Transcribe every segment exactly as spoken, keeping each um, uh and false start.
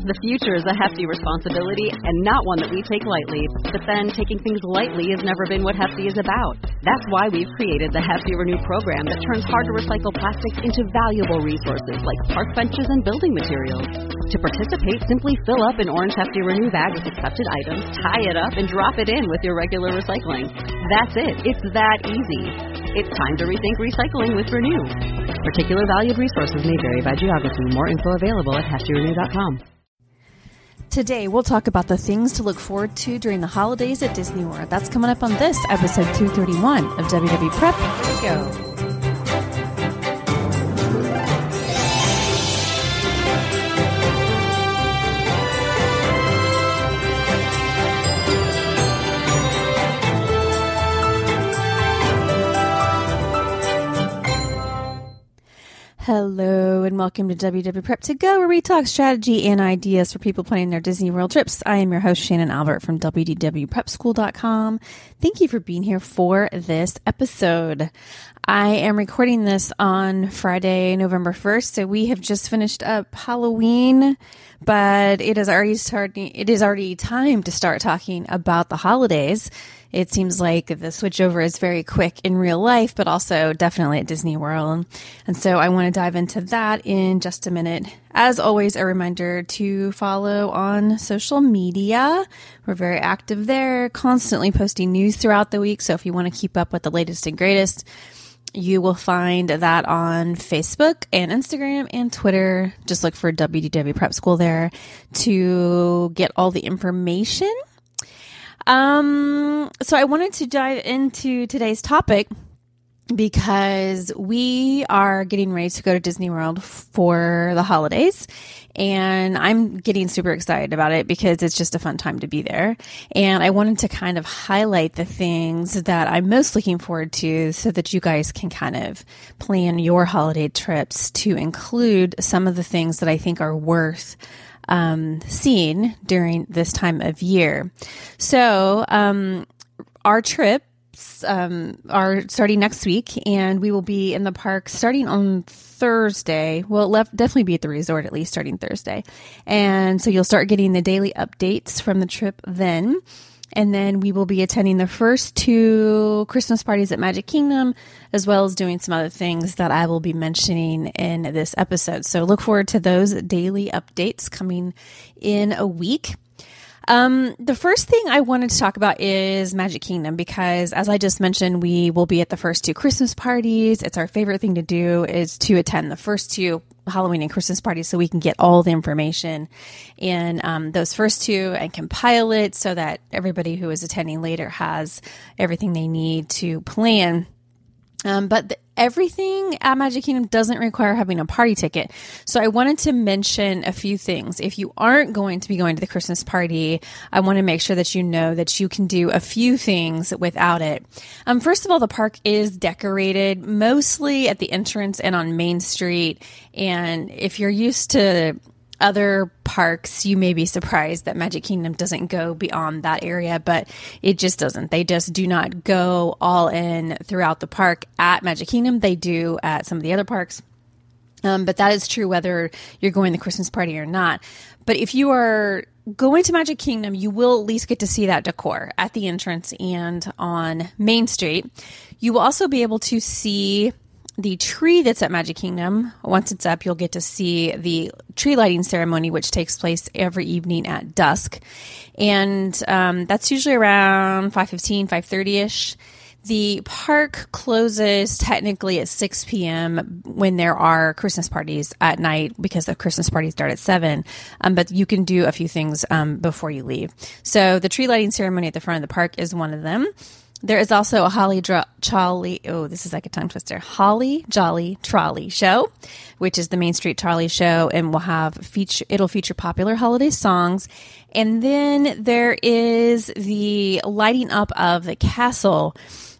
The future is a hefty responsibility and not one that we take lightly. But then, taking things lightly has never been what Hefty is about. That's why we've created the Hefty Renew program that turns hard-to-recycle plastics into valuable resources like park benches and building materials. To participate, simply fill up an orange Hefty Renew bag with accepted items, tie it up, and drop it in with your regular recycling. That's it. It's that easy. It's time to rethink recycling with Renew. Particular valued resources may vary by geography. More info available at hefty renew dot com. Today, we'll talk about the things to look forward to during the holidays at Disney World. That's coming up on this episode two thirty-one of W W Prep. Here we go. Hello and welcome to W W Prep to Go, where we talk strategy and ideas for people planning their Disney World trips. I am your host, Shannon Albert from W D W prep school dot com. Thank you for being here for this episode. I am recording this on Friday, November first, so we have just finished up Halloween, but it is already starting. It is already time to start talking about the holidays. It seems like the switchover is very quick in real life, but also definitely at Disney World. And so I want to dive into that in just a minute. As always, a reminder to follow on social media. We're very active there, constantly posting news throughout the week. So if you want to keep up with the latest and greatest, you will find that on Facebook and Instagram and Twitter. Just look for W D W Prep School there to get all the information. Um, so I wanted to dive into today's topic because we are getting ready to go to Disney World for the holidays, and I'm getting super excited about it because it's just a fun time to be there. And I wanted to kind of highlight the things that I'm most looking forward to so that you guys can kind of plan your holiday trips to include some of the things that I think are worth um, seeing during this time of year. So, um, our trips, um, are starting next week, and we will be in the park starting on Thursday. Well, it'll definitely be at the resort, at least starting Thursday. And so you'll start getting the daily updates from the trip then. And then we will be attending the first two Christmas parties at Magic Kingdom, as well as doing some other things that I will be mentioning in this episode. So look forward to those daily updates coming in a week. Um, the first thing I wanted to talk about is Magic Kingdom, because as I just mentioned, we will be at the first two Christmas parties. It's our favorite thing to do is to attend the first two Halloween and Christmas parties so we can get all the information in um, those first two and compile it so that everybody who is attending later has everything they need to plan. Um, but the, everything at Magic Kingdom doesn't require having a party ticket. So I wanted to mention a few things. If you aren't going to be going to the Christmas party, I want to make sure that you know that you can do a few things without it. Um, first of all, the park is decorated mostly at the entrance and on Main Street. And if you're used to other parks, you may be surprised that Magic Kingdom doesn't go beyond that area, but it just doesn't. They just do not go all in throughout the park at Magic Kingdom. They do at some of the other parks. Um, but that is true whether you're going to the Christmas party or not. But if you are going to Magic Kingdom, you will at least get to see that decor at the entrance and on Main Street. You will also be able to see the tree that's at Magic Kingdom. Once it's up, you'll get to see the tree lighting ceremony, which takes place every evening at dusk. And um, that's usually around five fifteen, five thirty-ish. The park closes technically at six p.m. when there are Christmas parties at night, because the Christmas parties start at seven. Um, but you can do a few things um, before you leave. So the tree lighting ceremony at the front of the park is one of them. There is also a Holly Dro- Jolly, oh, this is like a tongue twister, Holly Jolly Trolley Show, which is the Main Street Trolley Show, and will have feature, it'll feature popular holiday songs. And then there is the lighting up of the castle,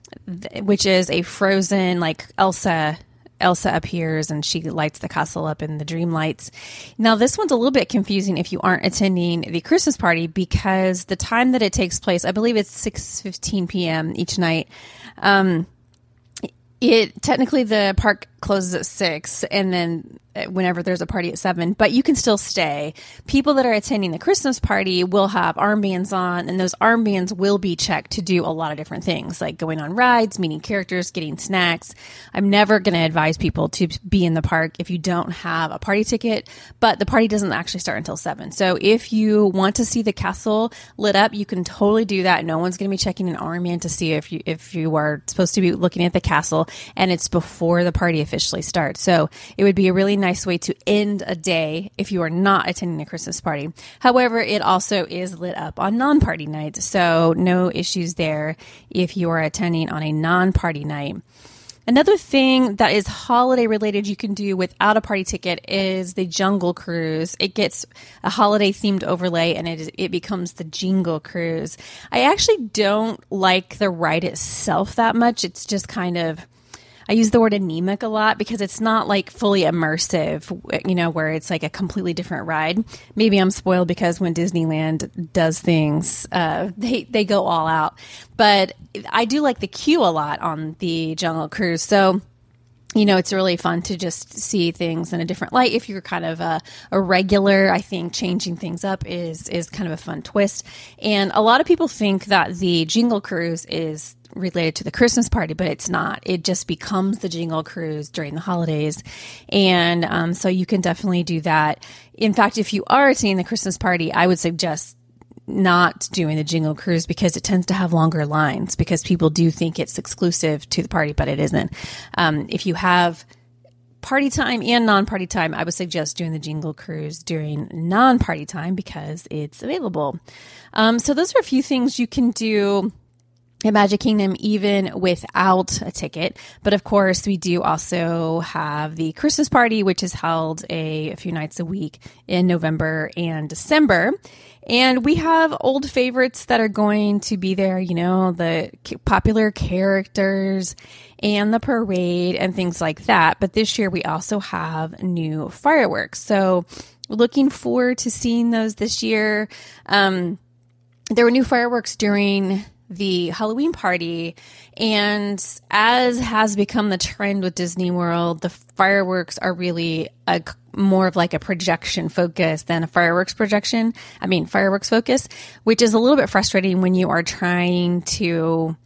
which is a frozen, like Elsa Elsa appears and she lights the castle up in the dream lights. Now, this one's a little bit confusing if you aren't attending the Christmas party, because the time that it takes place, I believe it's six fifteen p.m. each night. Um, it technically the park closes at six, and then whenever there's a party at seven, but you can still stay. People that are attending the Christmas party will have armbands on, and those armbands will be checked to do a lot of different things, like going on rides, meeting characters, getting snacks. I'm never going to advise people to be in the park if you don't have a party ticket, but the party doesn't actually start until seven. So if you want to see the castle lit up, you can totally do that. No one's going to be checking an armband to see if you, if you are supposed to be looking at the castle, and it's before the party officially starts. So it would be a really nice way to end a day if you are not attending a Christmas party. However, it also is lit up on non-party nights, so no issues there if you are attending on a non-party night. Another thing that is holiday related you can do without a party ticket is the Jungle Cruise. It gets a holiday themed overlay, and it is, it becomes the Jingle Cruise. I actually don't like the ride itself that much. It's just kind of, I use the word anemic a lot because it's not like fully immersive, you know, where it's like a completely different ride. Maybe I'm spoiled because when Disneyland does things, uh, they, they go all out. But I do like the queue a lot on the Jungle Cruise. So, you know, it's really fun to just see things in a different light. If you're kind of a, a regular, I think changing things up is, is kind of a fun twist. And a lot of people think that the Jingle Cruise is related to the Christmas party, but it's not. It just becomes the Jingle Cruise during the holidays. And um, so you can definitely do that. In fact, if you are attending the Christmas party, I would suggest not doing the Jingle Cruise because it tends to have longer lines because people do think it's exclusive to the party, but it isn't. Um, if you have party time and non-party time, I would suggest doing the Jingle Cruise during non-party time because it's available. Um, so those are a few things you can do at Magic Kingdom even without a ticket. But of course, we do also have the Christmas party, which is held a, a few nights a week in November and December. And we have old favorites that are going to be there, you know, the popular characters and the parade and things like that. But this year we also have new fireworks. So looking forward to seeing those this year. Um, there were new fireworks during the Halloween party, and as has become the trend with Disney World, the fireworks are really a more of like a projection focus than a fireworks projection. I mean, fireworks focus, which is a little bit frustrating when you are trying to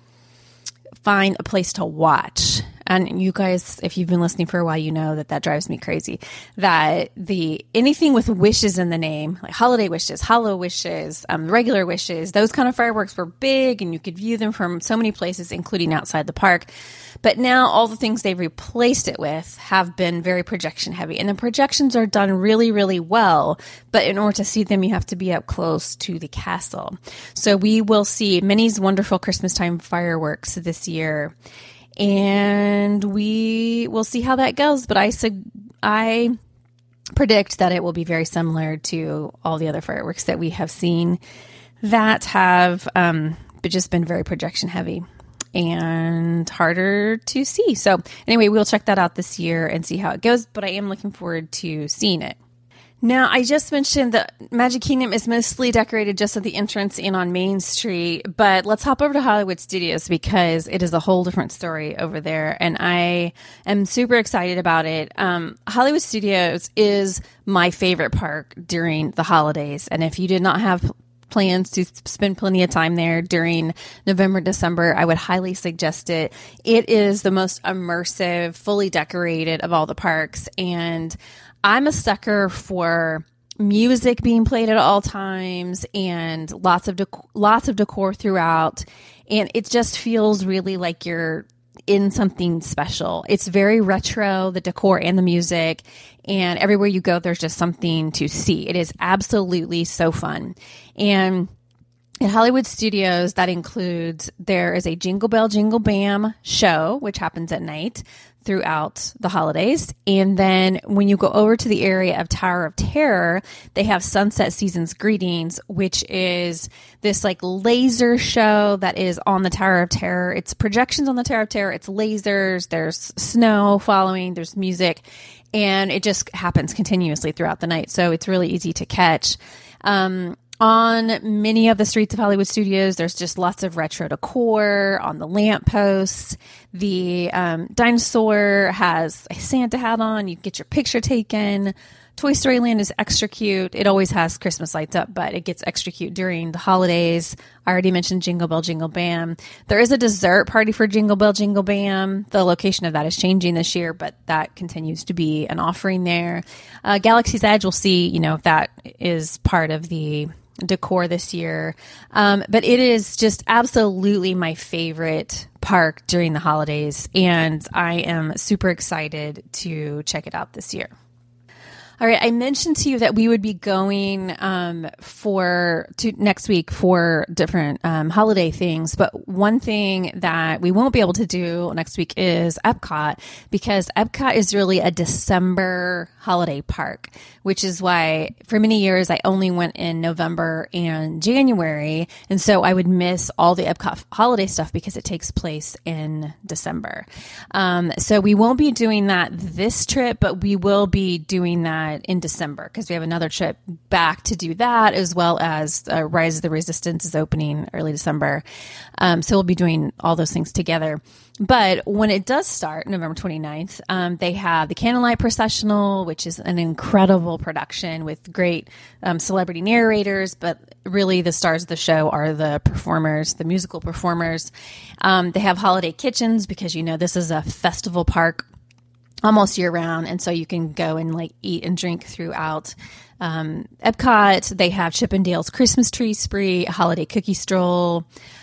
find a place to watch. And you guys, if you've been listening for a while, you know that that drives me crazy. That the anything with wishes in the name, like holiday wishes, hollow wishes, um, regular wishes, those kind of fireworks were big, and you could view them from so many places, including outside the park. But now all the things they've replaced it with have been very projection heavy, and the projections are done really, really well. But in order to see them, you have to be up close to the castle. So we will see Minnie's Wonderful Christmas Time fireworks this year. And we will see how that goes. But I I predict that it will be very similar to all the other fireworks that we have seen that have um, just been very projection heavy and harder to see. So anyway, we'll check that out this year and see how it goes. But I am looking forward to seeing it. Now, I just mentioned that Magic Kingdom is mostly decorated just at the entrance and on Main Street, but let's hop over to Hollywood Studios because it is a whole different story over there, and I am super excited about it. Um, Hollywood Studios is my favorite park during the holidays, and if you did not have plans to spend plenty of time there during November, December, I would highly suggest it. It is the most immersive, fully decorated of all the parks, and I'm a sucker for music being played at all times and lots of dec- lots of decor throughout, and it just feels really like you're in something special. It's very retro, the decor and the music, and everywhere you go, there's just something to see. It is absolutely so fun. And at Hollywood Studios, that includes, there is a Jingle Bell Jingle Bam show, which happens at night throughout the holidays. And then when you go over to the area of Tower of Terror, they have Sunset Seasons Greetings, which is this like laser show that is on the Tower of Terror. It's projections on the Tower of Terror. It's lasers. There's snow following. There's music. And it just happens continuously throughout the night. So it's really easy to catch. Um, On many of the streets of Hollywood Studios, there's just lots of retro decor on the lampposts. The um, dinosaur has a Santa hat on. You can get your picture taken. Toy Story Land is extra cute. It always has Christmas lights up, but it gets extra cute during the holidays. I already mentioned Jingle Bell Jingle Bam. There is a dessert party for Jingle Bell Jingle Bam. The location of that is changing this year, but that continues to be an offering there. Uh, Galaxy's Edge, we'll see, you know, if that is part of the decor this year. Um, but it is just absolutely my favorite park during the holidays, and I am super excited to check it out this year. All right, I mentioned to you that we would be going um, for to next week for different um, holiday things, but one thing that we won't be able to do next week is Epcot, because Epcot is really a December holiday park, which is why for many years I only went in November and January, and so I would miss all the Epcot holiday stuff because it takes place in December. Um, so we won't be doing that this trip, but we will be doing that in December because we have another trip back to do that, as well as uh, Rise of the Resistance is opening early December. Um, so we'll be doing all those things together. But when it does start, November twenty-ninth, um, they have the Candlelight Processional, which is an incredible production with great um, celebrity narrators, but really the stars of the show are the performers, the musical performers. Um, they have holiday kitchens because, you know, this is a festival park almost year round. And so you can go and like eat and drink throughout um, Epcot. They have Chip 'n Dale's Christmas tree spree, a holiday cookie stroll.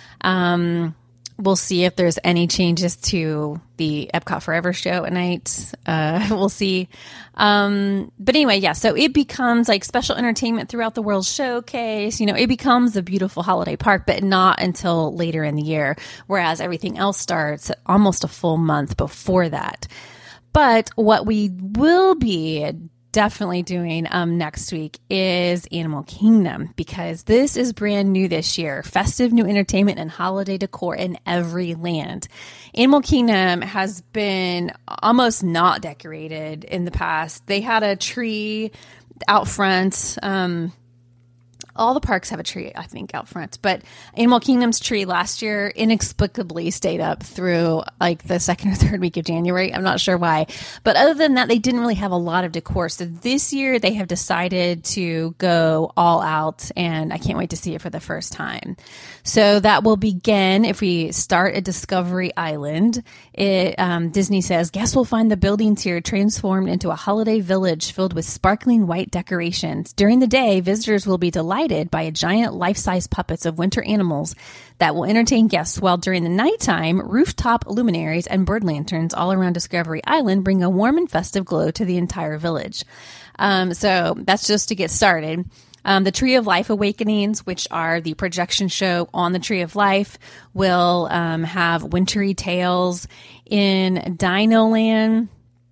Um, we'll see if there's any changes to the Epcot Forever show at night. Uh, we'll see. Um, but anyway, yeah, so it becomes like special entertainment throughout the World Showcase. You know, it becomes a beautiful holiday park, but not until later in the year, whereas everything else starts almost a full month before that. But what we will be definitely doing um, next week is Animal Kingdom, because this is brand new this year. Festive new entertainment and holiday decor in every land. Animal Kingdom has been almost not decorated in the past. They had a tree out front. Um, all the parks have a tree, I think, out front. But Animal Kingdom's tree last year inexplicably stayed up through like the second or third week of January. I'm not sure why. But other than that, they didn't really have a lot of decor. So this year they have decided to go all out, and I can't wait to see it for the first time. So that will begin if we start at Discovery Island. It, um, Disney says, guests will find the buildings here transformed into a holiday village filled with sparkling white decorations. During the day, visitors will be delighted by a giant life-size puppets of winter animals that will entertain guests, while during the nighttime, rooftop luminaries and bird lanterns all around Discovery Island bring a warm and festive glow to the entire village. Um, so that's just to get started. Um, the Tree of Life Awakenings, which are the projection show on the Tree of Life, will um, have wintry tales. In Dino Land,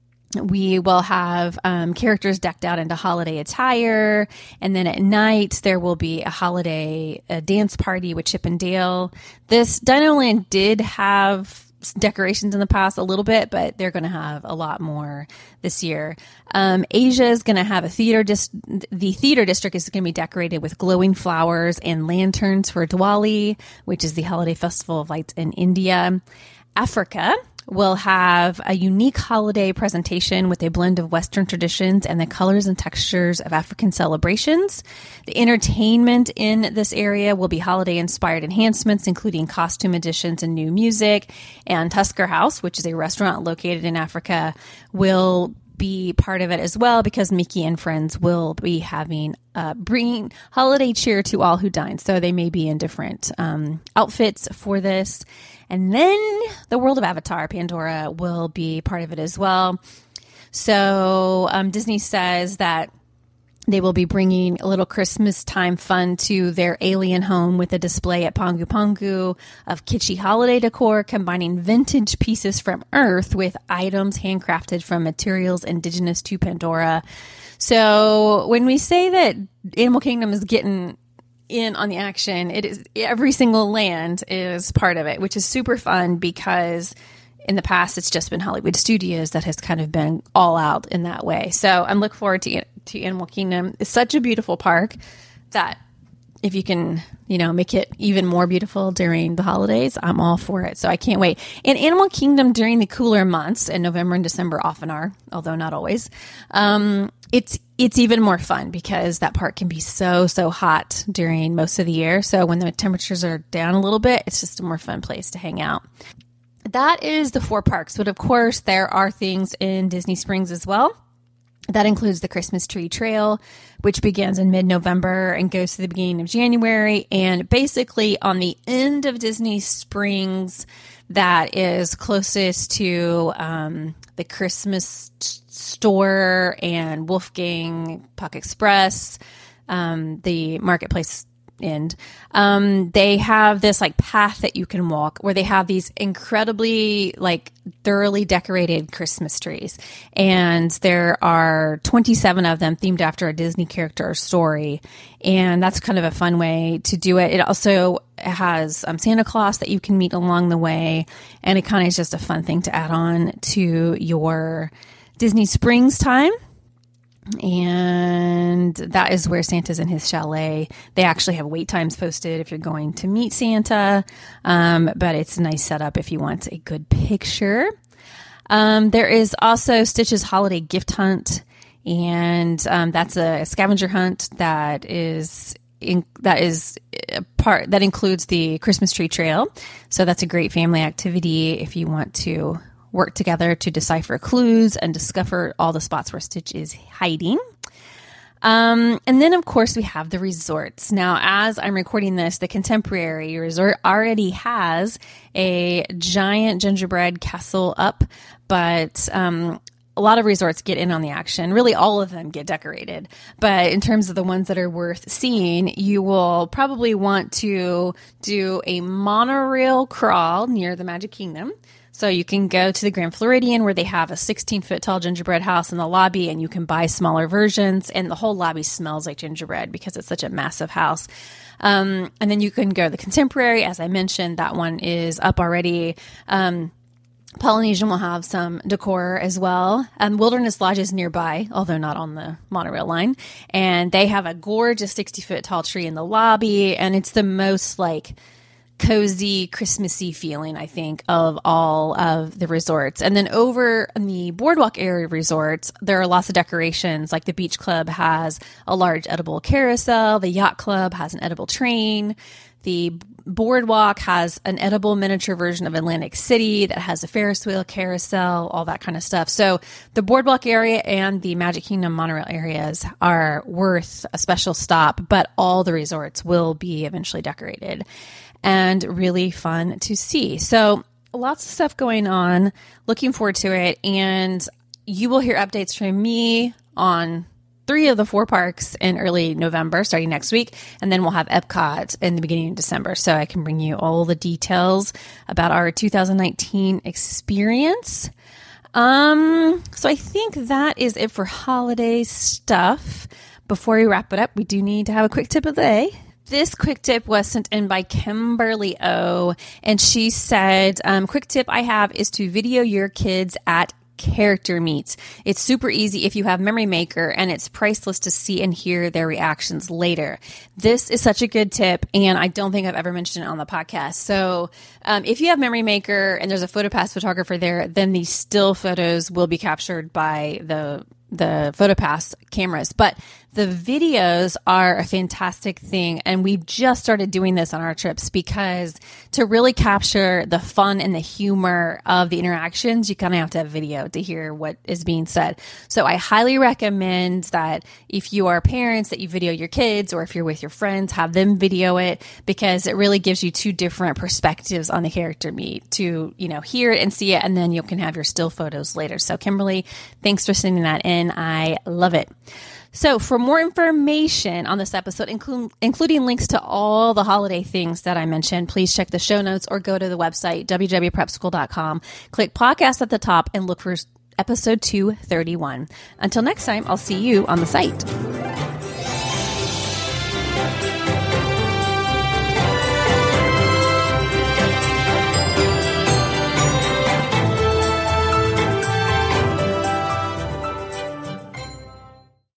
we will have um, characters decked out into holiday attire. And then at night, there will be a holiday a dance party with Chip 'n Dale. This Dino Land did have decorations in the past a little bit, but they're going to have a lot more this year. Um, Asia is going to have a theater. Dis- the theater district is going to be decorated with glowing flowers and lanterns for Diwali, which is the holiday festival of lights in India. Africa will have a unique holiday presentation with a blend of Western traditions and the colors and textures of African celebrations. The entertainment in this area will be holiday-inspired enhancements, including costume additions and new music. And Tusker House, which is a restaurant located in Africa, will be part of it as well, because Mickey and friends will be having uh, bringing holiday cheer to all who dine. So they may be in different um, outfits for this. And then the world of Avatar, Pandora, will be part of it as well. So um, Disney says that they will be bringing a little Christmas time fun to their alien home with a display at Pongu Pongu of kitschy holiday decor, combining vintage pieces from Earth with items handcrafted from materials indigenous to Pandora. So when we say that Animal Kingdom is getting in on the action, it is every single land is part of it, which is super fun, because in the past it's just been Hollywood Studios that has kind of been all out in that way. So I'm looking forward to to Animal Kingdom. It's such a beautiful park that if you can, you know, make it even more beautiful during the holidays, I'm all for it. So I can't wait. And Animal Kingdom during the cooler months, and November and December often are, although not always, um, it's it's even more fun because that park can be so, so hot during most of the year. So when the temperatures are down a little bit, it's just a more fun place to hang out. That is the four parks. But of course, there are things in Disney Springs as well. That includes the Christmas Tree Trail, which begins in mid-November and goes to the beginning of January. And basically on the end of Disney Springs, that is closest to um, the Christmas store and Wolfgang Puck Express, um, the marketplace end. Um, they have this like path that you can walk where they have these incredibly like thoroughly decorated Christmas trees. And there are twenty-seven of them themed after a Disney character or story. And that's kind of a fun way to do it. It also has um, Santa Claus that you can meet along the way. And it kind of is just a fun thing to add on to your Disney Springs time. And that is where Santa's in his chalet. They actually have wait times posted if you're going to meet Santa. Um, but it's a nice setup if you want a good picture. Um, there is also Stitch's Holiday Gift Hunt. And um, that's a scavenger hunt that is in, that is a part that includes the Christmas Tree Trail. So that's a great family activity if you want to work together to decipher clues and discover all the spots where Stitch is hiding. Um, and then, of course, we have the resorts. Now, as I'm recording this, the Contemporary Resort already has a giant gingerbread castle up, but um, a lot of resorts get in on the action. Really, all of them get decorated. But in terms of the ones that are worth seeing, you will probably want to do a monorail crawl near the Magic Kingdom. So you can go to the Grand Floridian where they have a sixteen foot tall gingerbread house in the lobby, and you can buy smaller versions, and the whole lobby smells like gingerbread because it's such a massive house. Um, and then you can go to the Contemporary. As I mentioned, that one is up already. Um, Polynesian will have some decor as well. Um, Wilderness Lodge is nearby, although not on the monorail line. And they have a gorgeous sixty foot tall tree in the lobby, and it's the most like cozy, Christmassy feeling, I think, of all of the resorts. And then over in the boardwalk area resorts, there are lots of decorations. Like the Beach Club has a large edible carousel. The Yacht Club has an edible train. The boardwalk has an edible miniature version of Atlantic City that has a Ferris wheel, carousel, all that kind of stuff. So the boardwalk area and the Magic Kingdom monorail areas are worth a special stop, but all the resorts will be eventually decorated and really fun to see. So lots of stuff going on. Looking forward to it. And you will hear updates from me on three of the four parks in early November, starting next week. And then we'll have Epcot in the beginning of December. So I can bring you all the details about our two thousand nineteen experience. Um, so I think that is it for holiday stuff. Before we wrap it up, we do need to have a quick tip of the day. This quick tip was sent in by Kimberly O, and she said, um, quick tip I have is to video your kids at character meets. It's super easy if you have Memory Maker, and it's priceless to see and hear their reactions later. This is such a good tip, and I don't think I've ever mentioned it on the podcast. So um, if you have Memory Maker and there's a PhotoPass photographer there, then these still photos will be captured by the the PhotoPass cameras. But the videos are a fantastic thing. And we've just started doing this on our trips because to really capture the fun and the humor of the interactions, you kind of have to have video to hear what is being said. So I highly recommend that if you are parents, that you video your kids, or if you're with your friends, have them video it, because it really gives you two different perspectives on the character meet to, you know, hear it and see it. And then you can have your still photos later. So Kimberly, thanks for sending that in. I love it. So for more information on this episode, inclu- including links to all the holiday things that I mentioned, please check the show notes or go to the website, w w w dot prep school dot com. Click podcast at the top and look for episode two thirty-one. Until next time, I'll see you on the site.